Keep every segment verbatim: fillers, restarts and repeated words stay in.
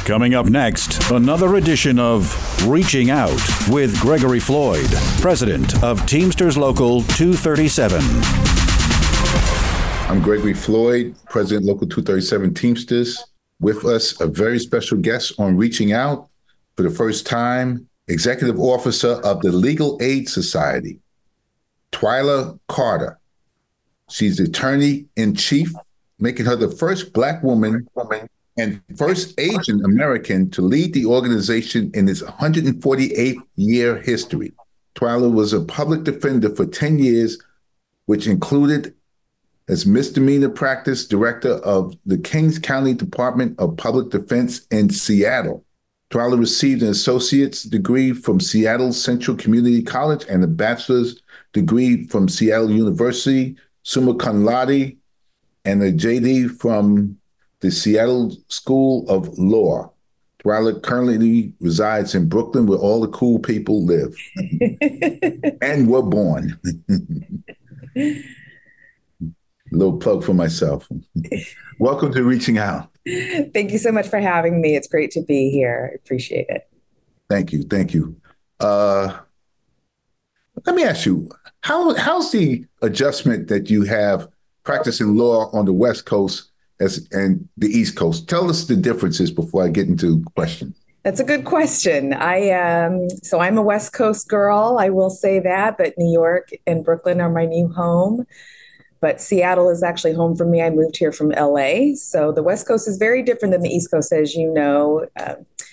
Coming up next, another edition of Reaching Out with Gregory Floyd, president of Teamsters Local two thirty-seven. I'm Gregory Floyd, president Local two thirty-seven Teamsters. With us, a very special guest on Reaching Out for the first time, executive officer of the Legal Aid Society, Twyla Carter. She's attorney-in-chief, making her the first Black woman and first Asian American to lead the organization in its one hundred forty-eighth year history. Twyla was a public defender for ten years, which included as misdemeanor practice director of the Kings County Department of Public Defense in Seattle. Twyla received an associate's degree from Seattle Central Community College and a bachelor's degree from Seattle University, summa cum laude, and a J D from the Seattle School of Law. Twyla currently resides in Brooklyn, where all the cool people live and were born. Little plug for myself. Welcome to Reaching Out. Thank you so much for having me. It's great to be here. I appreciate it. Thank you. Thank you. Uh, let me ask you, how how's the adjustment that you have practicing law on the West Coast as and the East Coast? Tell us the differences before I get into questions. That's a good question. I um, so I'm a West Coast girl, I will say that, but New York and Brooklyn are my new home. But Seattle is actually home for me. I moved here from L A. So the West Coast is very different than the East Coast, as you know. Uh,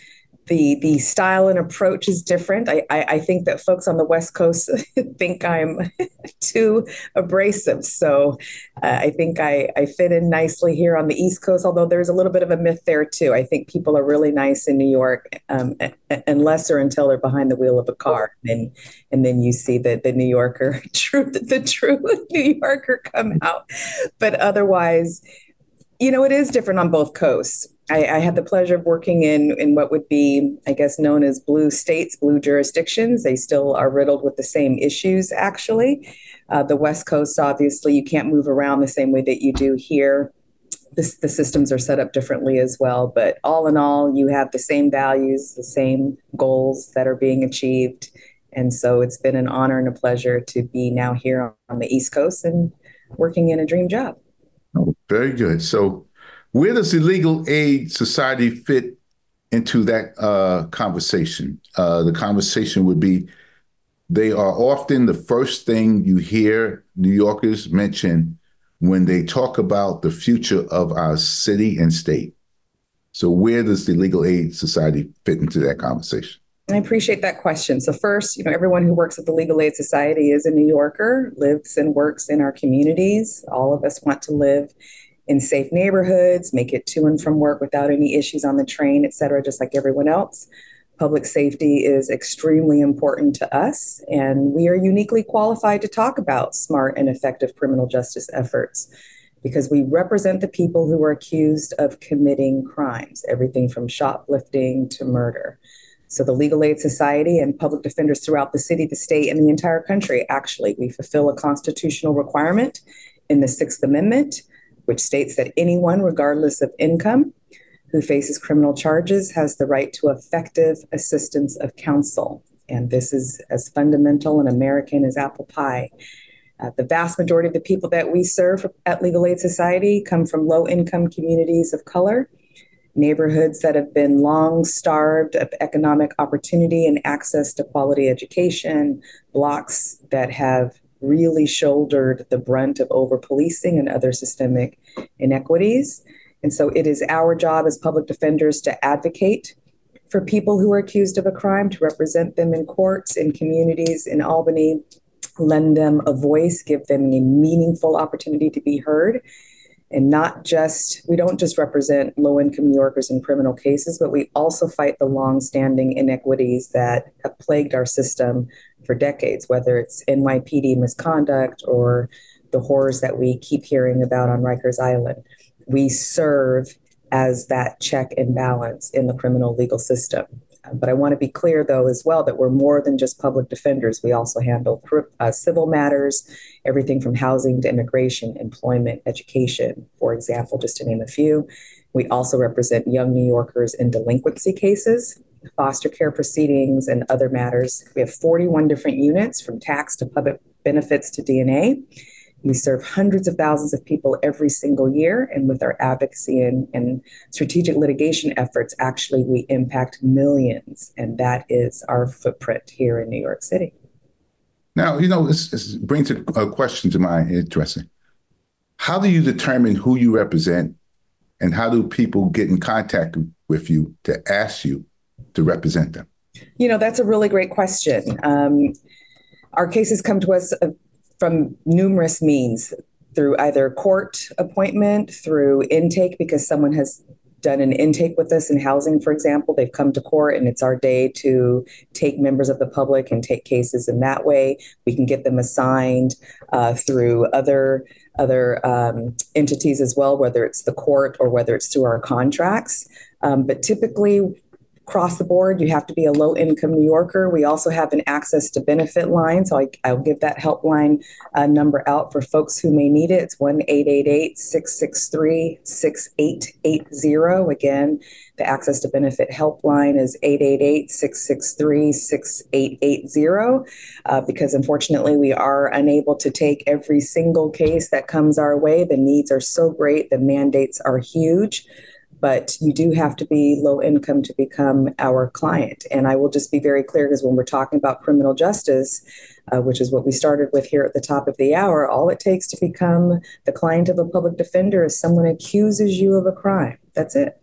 the the style and approach is different. I, I, I think that folks on the West Coast think I'm too abrasive. So uh, I think I, I fit in nicely here on the East Coast, although there's a little bit of a myth there too. I think people are really nice in New York, um, unless or until they're behind the wheel of a car. And, and then you see the, the New Yorker, true, the true New Yorker come out. But otherwise, you know, it is different on both coasts. I, I had the pleasure of working in, in what would be, I guess, known as blue states, blue jurisdictions. They still are riddled with the same issues, actually. Uh, the West Coast, obviously, you can't move around the same way that you do here. This, the systems are set up differently as well. But all in all, you have the same values, the same goals that are being achieved. And so it's been an honor and a pleasure to be now here on the East Coast and working in a dream job. Oh, very good. So where does the Legal Aid Society fit into that uh, conversation? Uh, the conversation would be, they are often the first thing you hear New Yorkers mention when they talk about the future of our city and state. So where does the Legal Aid Society fit into that conversation? I appreciate that question. So first, you know, everyone who works at the Legal Aid Society is a New Yorker, lives and works in our communities. All of us want to live in safe neighborhoods, make it to and from work without any issues on the train, et cetera, just like everyone else. Public safety is extremely important to us, and we are uniquely qualified to talk about smart and effective criminal justice efforts because we represent the people who are accused of committing crimes, everything from shoplifting to murder. So the Legal Aid Society and public defenders throughout the city, the state, and the entire country, actually, we fulfill a constitutional requirement in the Sixth Amendment, which states that anyone, regardless of income, who faces criminal charges has the right to effective assistance of counsel. And this is as fundamental and American as apple pie. Uh, the vast majority of the people that we serve at Legal Aid Society come from low-income communities of color, neighborhoods that have been long starved of economic opportunity and access to quality education, blocks that have really shouldered the brunt of over-policing and other systemic inequities. And so it is our job as public defenders to advocate for people who are accused of a crime, to represent them in courts, in communities, in Albany, lend them a voice, give them a meaningful opportunity to be heard. And not just, we don't just represent low-income New Yorkers in criminal cases, but we also fight the long-standing inequities that have plagued our system for decades, whether it's N Y P D misconduct or the horrors that we keep hearing about on Rikers Island. We serve as that check and balance in the criminal legal system. But I want to be clear, though, as well, that we're more than just public defenders. We also handle uh, civil matters, everything from housing to immigration, employment, education, for example, just to name a few. We also represent young New Yorkers in delinquency cases, foster care proceedings, and other matters. We have forty-one different units, from tax to public benefits to D N A. We serve hundreds of thousands of people every single year, and with our advocacy and, and strategic litigation efforts, actually, we impact millions, and that is our footprint here in New York City. Now, you know, this, this brings a, a question to mind, interesting. How do you determine who you represent, and how do people get in contact with you to ask you to represent them? You know, that's a really great question. Um, our cases come to us uh, from numerous means, through either court appointment, through intake, because someone has done an intake with us in housing, for example. They've come to court and it's our day to take members of the public and take cases in that way. We can get them assigned uh, through other other um, entities as well, whether it's the court or whether it's through our contracts. Um, but typically, across the board, you have to be a low-income New Yorker. We also have an access to benefit line, so I, I'll give that helpline uh, number out for folks who may need it. It's one eight eight eight, six six three, six eight eight zero. Again, the access to benefit helpline is eight eight eight, six six three, six eight eight zero, uh, because unfortunately we are unable to take every single case that comes our way. The needs are so great, the mandates are huge. But you do have to be low income to become our client. And I will just be very clear, because when we're talking about criminal justice, uh, which is what we started with here at the top of the hour, all it takes to become the client of a public defender is someone accuses you of a crime. That's it.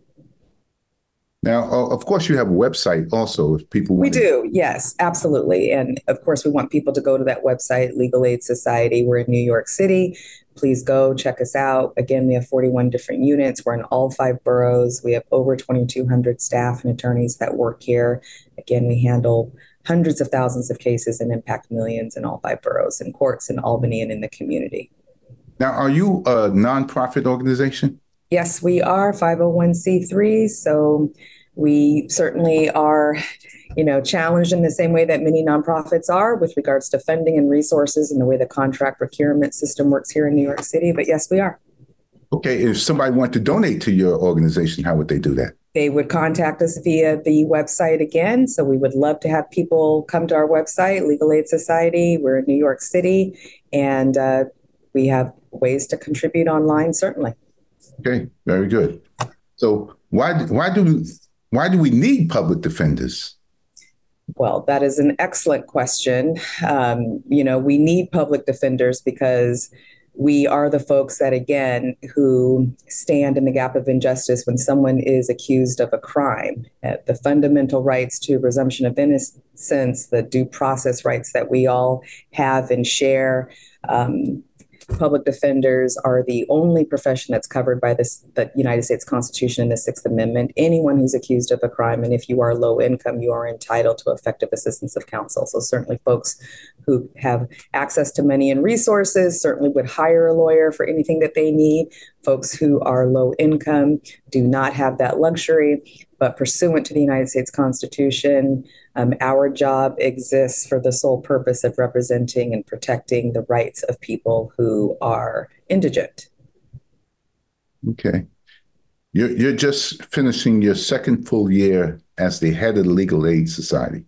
Now, of course, you have a website also if people want. We do, yes, absolutely. And of course, we want people to go to that website, Legal Aid Society. We're in New York City. Please go check us out. Again, we have forty-one different units. We're in all five boroughs. We have over twenty-two hundred staff and attorneys that work here. Again, we handle hundreds of thousands of cases and impact millions in all five boroughs, in courts in Albany and in the community. Now, are you a nonprofit organization? Yes, we are five oh one c three. So we certainly are, you know, challenged in the same way that many nonprofits are with regards to funding and resources and the way the contract procurement system works here in New York City. But yes, we are. Okay. If somebody wanted to donate to your organization, how would they do that? They would contact us via the website again. So we would love to have people come to our website, Legal Aid Society. We're in New York City, and uh, we have ways to contribute online, certainly. Okay, very good. So why why do we, why do we need public defenders? Well, that is an excellent question. Um, you know, we need public defenders because we are the folks that, again, who stand in the gap of injustice when someone is accused of a crime. Uh, the fundamental rights to presumption of innocence, the due process rights that we all have and share. Um, Public defenders are the only profession that's covered by this, the United States Constitution and the Sixth Amendment. Anyone who's accused of a crime, and if you are low income, you are entitled to effective assistance of counsel. So certainly folks who have access to money and resources certainly would hire a lawyer for anything that they need. Folks who are low income do not have that luxury, but pursuant to the United States Constitution, um, our job exists for the sole purpose of representing and protecting the rights of people who are indigent. Okay. You're, you're just finishing your second full year as the head of the Legal Aid Society.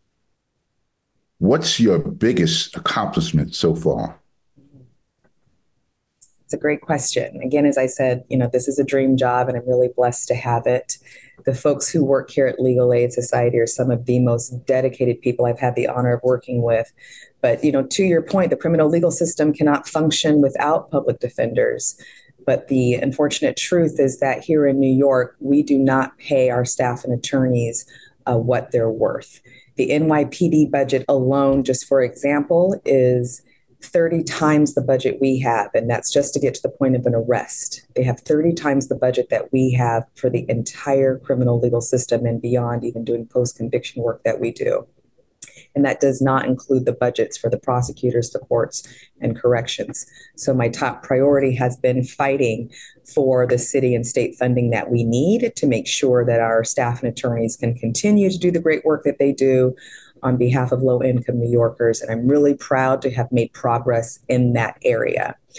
What's your biggest accomplishment so far? It's a great question. Again, as I said, you know, this is a dream job and I'm really blessed to have it. The folks who work here at Legal Aid Society are some of the most dedicated people I've had the honor of working with. But, you know, to your point, the criminal legal system cannot function without public defenders. But the unfortunate truth is that here in New York, we do not pay our staff and attorneys uh, what they're worth. The N Y P D budget alone, just for example, is thirty times the budget we have. And that's just to get to the point of an arrest. They have thirty times the budget that we have for the entire criminal legal system and beyond, even doing post-conviction work that we do. And that does not include the budgets for the prosecutors, the courts, and corrections. So my top priority has been fighting for the city and state funding that we need to make sure that our staff and attorneys can continue to do the great work that they do on behalf of low-income New Yorkers. And I'm really proud to have made progress in that area.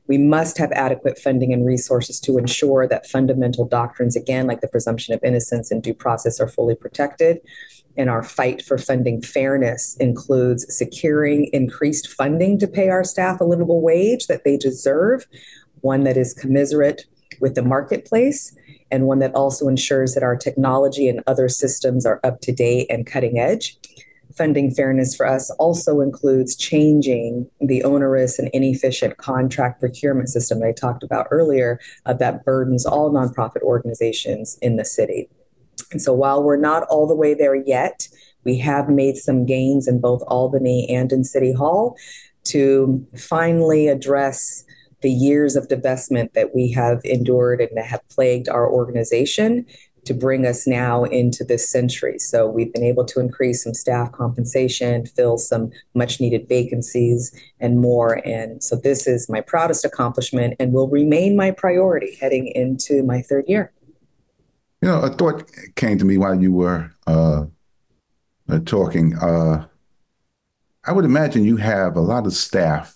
We must have adequate funding and resources to ensure that fundamental doctrines, again, like the presumption of innocence and due process, are fully protected. And our fight for funding fairness includes securing increased funding to pay our staff a livable wage that they deserve, one that is commiserate with the marketplace, and one that also ensures that our technology and other systems are up to date and cutting edge. Funding fairness for us also includes changing the onerous and inefficient contract procurement system that I talked about earlier uh, that burdens all nonprofit organizations in the city. And so while we're not all the way there yet, we have made some gains in both Albany and in City Hall to finally address the years of divestment that we have endured and that have plagued our organization to bring us now into this century. So we've been able to increase some staff compensation, fill some much needed vacancies and more. And so this is my proudest accomplishment and will remain my priority heading into my third year. You know, a thought came to me while you were uh, uh, talking. Uh, I would imagine you have a lot of staff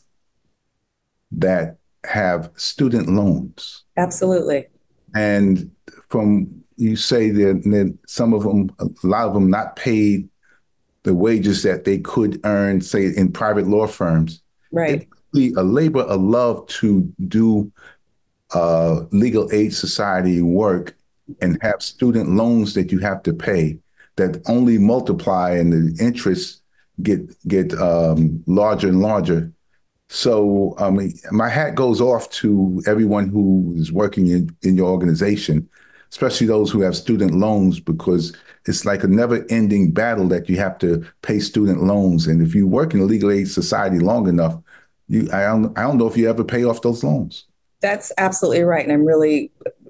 that have student loans. Absolutely. And from you say that, that some of them, a lot of them not paid the wages that they could earn, say, in private law firms. Right. It's a labor of love to do uh, legal aid society work and have student loans that you have to pay that only multiply and the interest get get um, larger and larger. So um, my hat goes off to everyone who is working in, in your organization, especially those who have student loans, because it's like a never-ending battle that you have to pay student loans. And if you work in a legal aid society long enough, you I don't, I don't know if you ever pay off those loans. That's absolutely right. And I'm really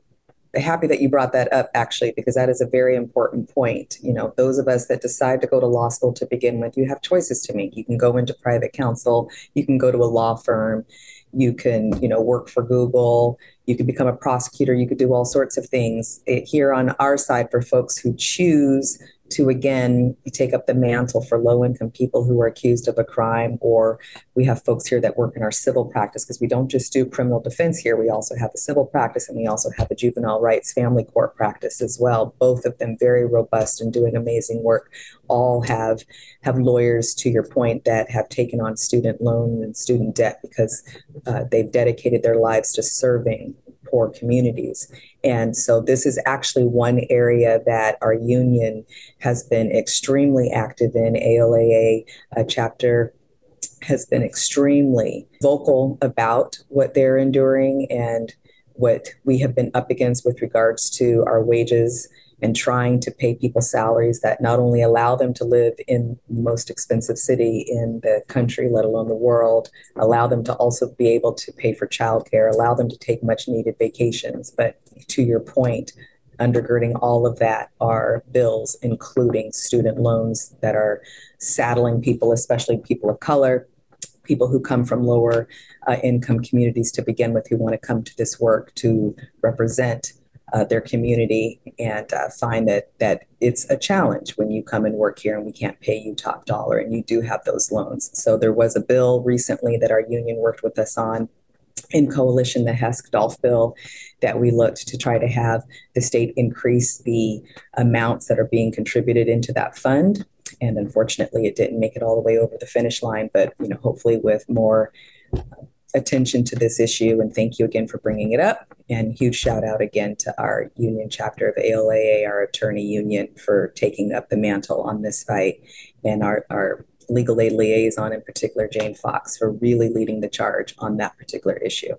happy that you brought that up, actually, because that is a very important point. You know, those of us that decide to go to law school to begin with, you have choices to make. You can go into private counsel, you can go to a law firm, you can, you know, work for Google, you could become a prosecutor, you could do all sorts of things. It, here on our side, for folks who choose to, again, take up the mantle for low-income people who are accused of a crime, or we have folks here that work in our civil practice, because we don't just do criminal defense here. We also have the civil practice, and we also have the juvenile rights family court practice as well. Both of them very robust and doing amazing work. All have have lawyers, to your point, that have taken on student loan and student debt because uh, they've dedicated their lives to serving poor communities. And so this is actually one area that our union has been extremely active in. A L A A uh, chapter has been extremely vocal about what they're enduring and what we have been up against with regards to our wages and trying to pay people salaries that not only allow them to live in the most expensive city in the country, let alone the world, allow them to also be able to pay for childcare, allow them to take much needed vacations. But to your point, undergirding all of that are bills, including student loans that are saddling people, especially people of color, people who come from lower uh, income communities to begin with, who want to come to this work to represent Uh, their community and uh, find that that it's a challenge when you come and work here and we can't pay you top dollar, and you do have those loans. So there was a bill recently that our union worked with us on in coalition, the Hesketh-Dolph bill, that we looked to try to have the state increase the amounts that are being contributed into that fund. And unfortunately, it didn't make it all the way over the finish line, but you know, hopefully with more uh, attention to this issue. And thank you again for bringing it up. And huge shout out again to our union chapter of A L A A, our attorney union, for taking up the mantle on this fight, and our, our legal aid liaison in particular, Jane Fox, for really leading the charge on that particular issue.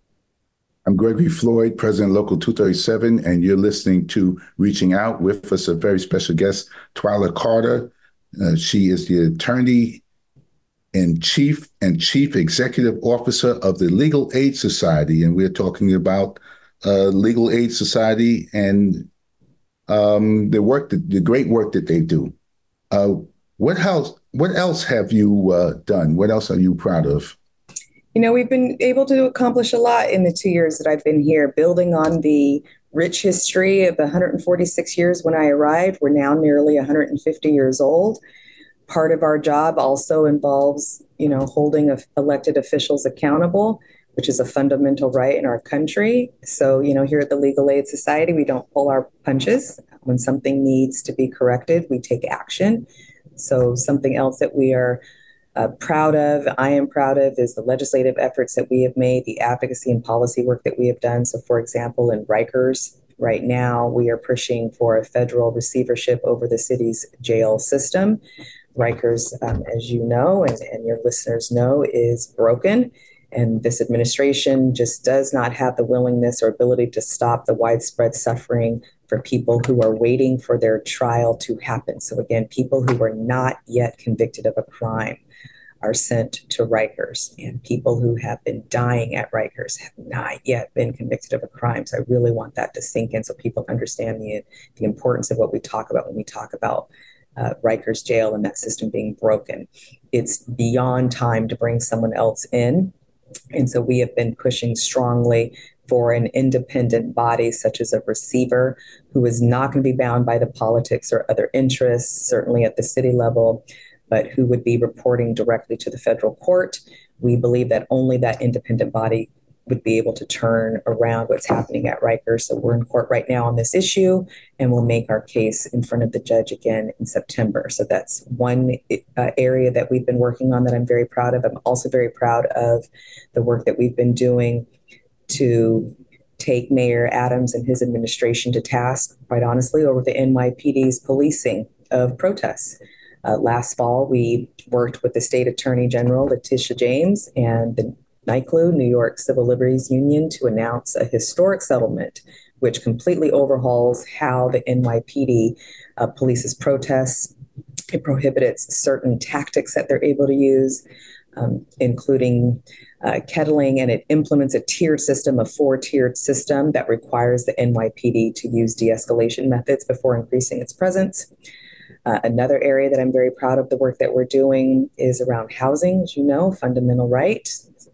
I'm Gregory Floyd, President Local two thirty-seven, and you're listening to Reaching Out. With us, a very special guest, Twyla Carter. Uh, she is the attorney and chief and chief executive officer of the Legal Aid Society. And we're talking about uh, Legal Aid Society and um, the work, that, the great work that they do. Uh, what else, what else have you uh, done? What else are you proud of? You know, we've been able to accomplish a lot in the two years that I've been here, building on the rich history of one hundred forty-six years when I arrived. We're now nearly one hundred fifty years old. Part of our job also involves, you know, holding elected officials accountable. which is a fundamental right in our country. So, you know, here at the Legal Aid Society, we don't pull our punches. When something needs to be corrected, we take action. So something else that we are uh, proud of, I am proud of, is the legislative efforts that we have made, the advocacy and policy work that we have done. So, for example, in Rikers, right now, we are pushing for a federal receivership over the city's jail system. Rikers, um, as you know, and, and your listeners know, is broken. And this administration just does not have the willingness or ability to stop the widespread suffering for people who are waiting for their trial to happen. So again, people who are not yet convicted of a crime are sent to Rikers, and people who have been dying at Rikers have not yet been convicted of a crime. So I really want that to sink in so people understand the, the importance of what we talk about when we talk about uh, Rikers jail and that system being broken. It's beyond time to bring someone else in. And so we have been pushing strongly for an independent body such as a receiver who is not going to be bound by the politics or other interests, certainly at the city level, but who would be reporting directly to the federal court. We believe that only that independent body would be able to turn around what's happening at Rikers. So we're in court right now on this issue, and we'll make our case in front of the judge again in September. So that's one uh, area that we've been working on that I'm very proud of. I'm also very proud of the work that we've been doing to take Mayor Adams and his administration to task, quite honestly, over the N Y P D's policing of protests. Uh, last fall, we worked with the state attorney general, Letitia James, and the N Y C L U, New York Civil Liberties Union, to announce a historic settlement which completely overhauls how the N Y P D uh, polices protests. It prohibits certain tactics that they're able to use, um, including uh, kettling, and it implements a tiered system, a four-tiered system that requires the N Y P D to use de-escalation methods before increasing its presence. Uh, another area that I'm very proud of the work that we're doing is around housing. As you know, fundamental right.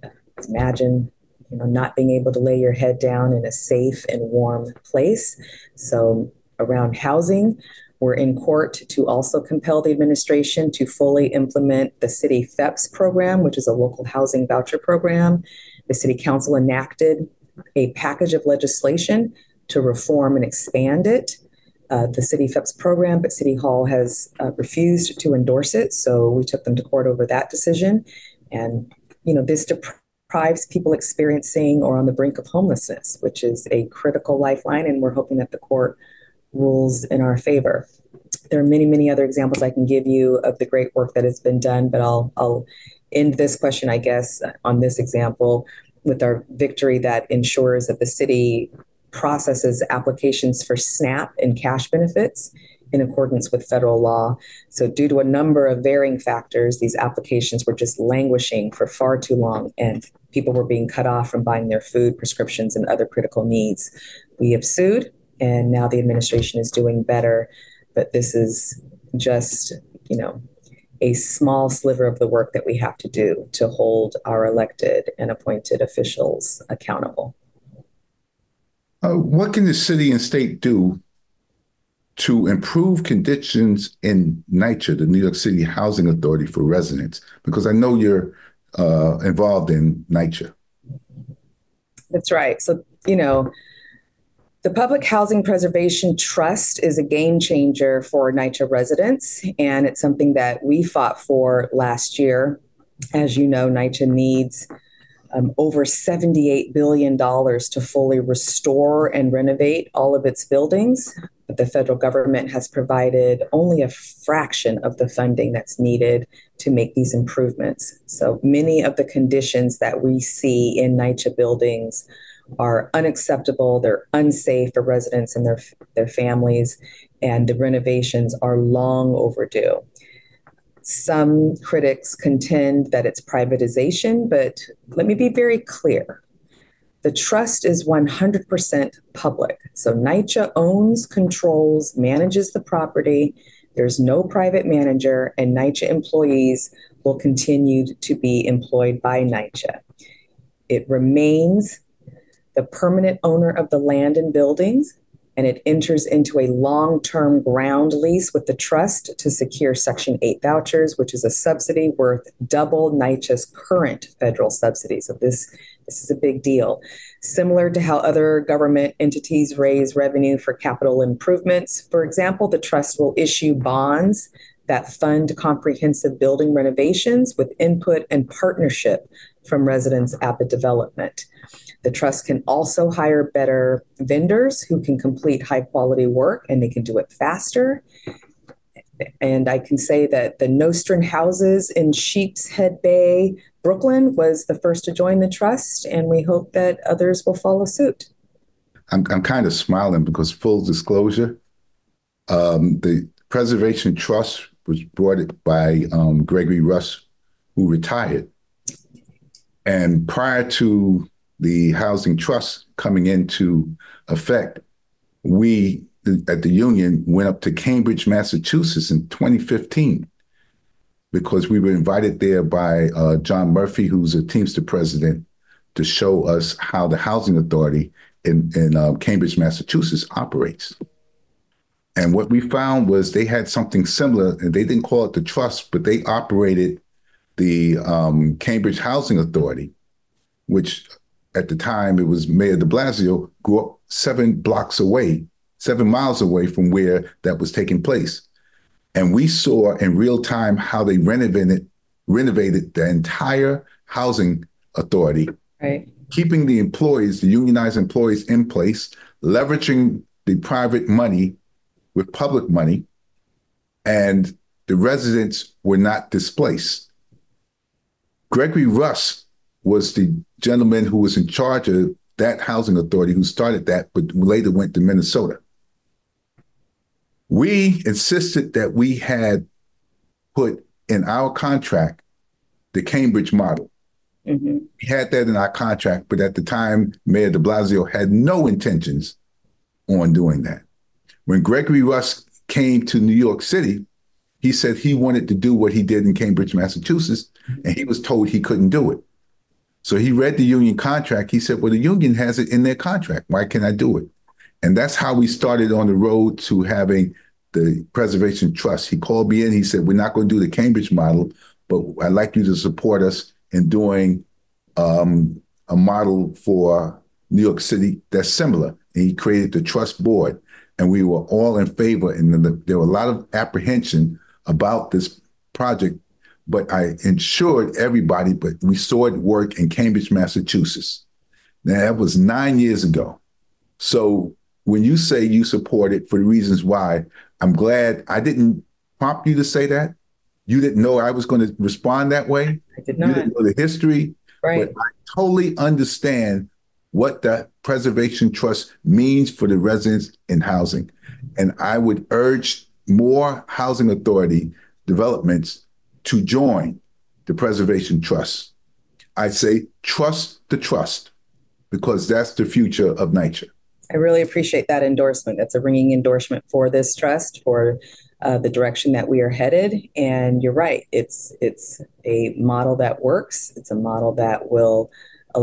Imagine, you know, not being able to lay your head down in a safe and warm place. So around housing, we're in court to also compel the administration to fully implement the city F E P S program, which is a local housing voucher program. The city council enacted a package of legislation to reform and expand it. Uh, the city F E P S program, but City Hall has uh, refused to endorse it. So we took them to court over that decision. And, you know, this deprives people experiencing or on the brink of homelessness, which is a critical lifeline. And we're hoping that the court rules in our favor. There are many, many other examples I can give you of the great work that has been done, but I'll, I'll end this question, I guess, on this example with our victory that ensures that the city processes applications for SNAP and cash benefits in accordance with federal law. So due to a number of varying factors, these applications were just languishing for far too long, and people were being cut off from buying their food, prescriptions, and other critical needs. We have sued, and now the administration is doing better, but this is just, you know, a small sliver of the work that we have to do to hold our elected and appointed officials accountable. Uh, what can the city and state do to improve conditions in NYCHA, the New York City Housing Authority for residents? Because I know you're uh, involved in NYCHA. That's right. So, you know, the Public Housing Preservation Trust is a game changer for NYCHA residents, and it's something that we fought for last year. As you know, NYCHA needs Um, over seventy-eight billion dollars to fully restore and renovate all of its buildings. But the federal government has provided only a fraction of the funding that's needed to make these improvements. So many of the conditions that we see in NYCHA buildings are unacceptable. They're unsafe for residents and their, their families, and the renovations are long overdue. Some critics contend that it's privatization, but let me be very clear. The trust is one hundred percent public. So NYCHA owns, controls, manages the property. There's no private manager, and NYCHA employees will continue to be employed by NYCHA. It remains the permanent owner of the land and buildings, and it enters into a long-term ground lease with the trust to secure Section eight vouchers, which is a subsidy worth double NYCHA's current federal subsidy. So this, this is a big deal. Similar to how other government entities raise revenue for capital improvements, for example, the trust will issue bonds that fund comprehensive building renovations with input and partnership from residents at the development. The trust can also hire better vendors who can complete high quality work, and they can do it faster. And I can say that the Nostrand houses in Sheepshead Bay, Brooklyn, was the first to join the trust, and we hope that others will follow suit. I'm, I'm kind of smiling because, full disclosure, um, the Preservation Trust was brought by um, Gregory Russ, who retired. And prior to the Housing Trust coming into effect, we at the union went up to Cambridge, Massachusetts in twenty fifteen because we were invited there by uh, John Murphy, who's a Teamster president, to show us how the housing authority in, in uh, Cambridge, Massachusetts operates. And what we found was they had something similar, and they didn't call it the trust, but they operated the um, Cambridge Housing Authority, which at the time it was Mayor de Blasio, grew up seven blocks away, seven miles away from where that was taking place. And we saw in real time how they renovated, renovated the entire housing authority, right, keeping the employees, the unionized employees in place, leveraging the private money with public money, and the residents were not displaced. Gregory Russ was the gentleman who was in charge of that housing authority, who started that, but later went to Minnesota. We insisted that we had put in our contract the Cambridge model. Mm-hmm. We had that in our contract, but at the time, Mayor de Blasio had no intentions on doing that. When Gregory Russ came to New York City, he said he wanted to do what he did in Cambridge, Massachusetts, and he was told he couldn't do it. So he read the union contract. He said, well, the union has it in their contract. Why can't I do it? And that's how we started on the road to having the Preservation Trust. He called me in. He said, we're not going to do the Cambridge model, but I'd like you to support us in doing um, a model for New York City that's similar. And he created the trust board, and we were all in favor. And the, there were a lot of apprehension about this project, but I ensured everybody, but we saw it work in Cambridge, Massachusetts. Now, that was nine years ago. So when you say you support it for the reasons why, I'm glad I didn't prompt you to say that. You didn't know I was going to respond that way. I did not. You didn't know the history. Right. But I totally understand what the Preservation Trust means for the residents in housing. And I would urge more housing authority developments to join the Preservation Trust. I say trust the trust, because that's the future of NYCHA. I really appreciate that endorsement. That's a ringing endorsement for this trust, for uh, the direction that we are headed. And you're right, it's it's a model that works. It's a model that will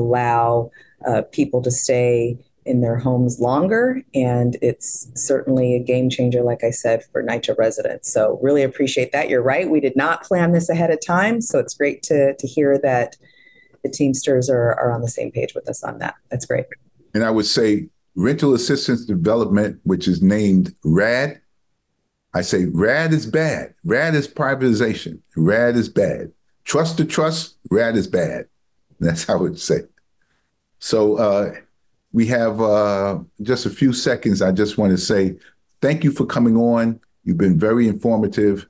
allow uh, people to stay in their homes longer. And it's certainly a game changer, like I said, for NYCHA residents. So really appreciate that. You're right. We did not plan this ahead of time. So it's great to, to hear that the Teamsters are, are on the same page with us on that. That's great. And I would say rental assistance development, which is named RAD. I say RAD is bad. RAD is privatization. RAD is bad. Trust the trust, RAD is bad. That's how I would say. So uh, we have uh, just a few seconds. I just want to say thank you for coming on. You've been very informative.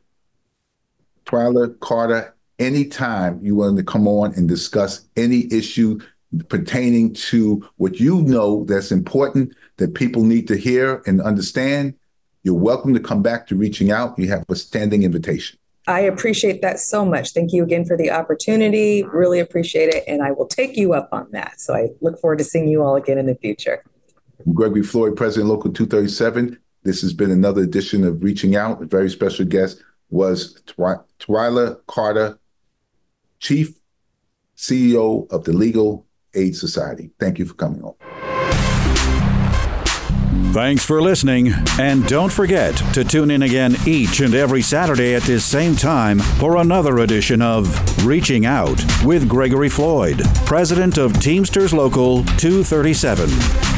Twyla, Carter, anytime you want to come on and discuss any issue pertaining to what you know that's important, that people need to hear and understand, you're welcome to come back to Reaching Out. You have a standing invitation. I appreciate that so much. Thank you again for the opportunity. Really appreciate it. And I will take you up on that. So I look forward to seeing you all again in the future. I'm Gregory Floyd, President Local two thirty-seven. This has been another edition of Reaching Out. A very special guest was Twy- Twyla Carter, Chief C E O of the Legal Aid Society. Thank you for coming on. Thanks for listening, and don't forget to tune in again each and every Saturday at this same time for another edition of Reaching Out with Gregory Floyd, president of Teamsters Local two thirty-seven.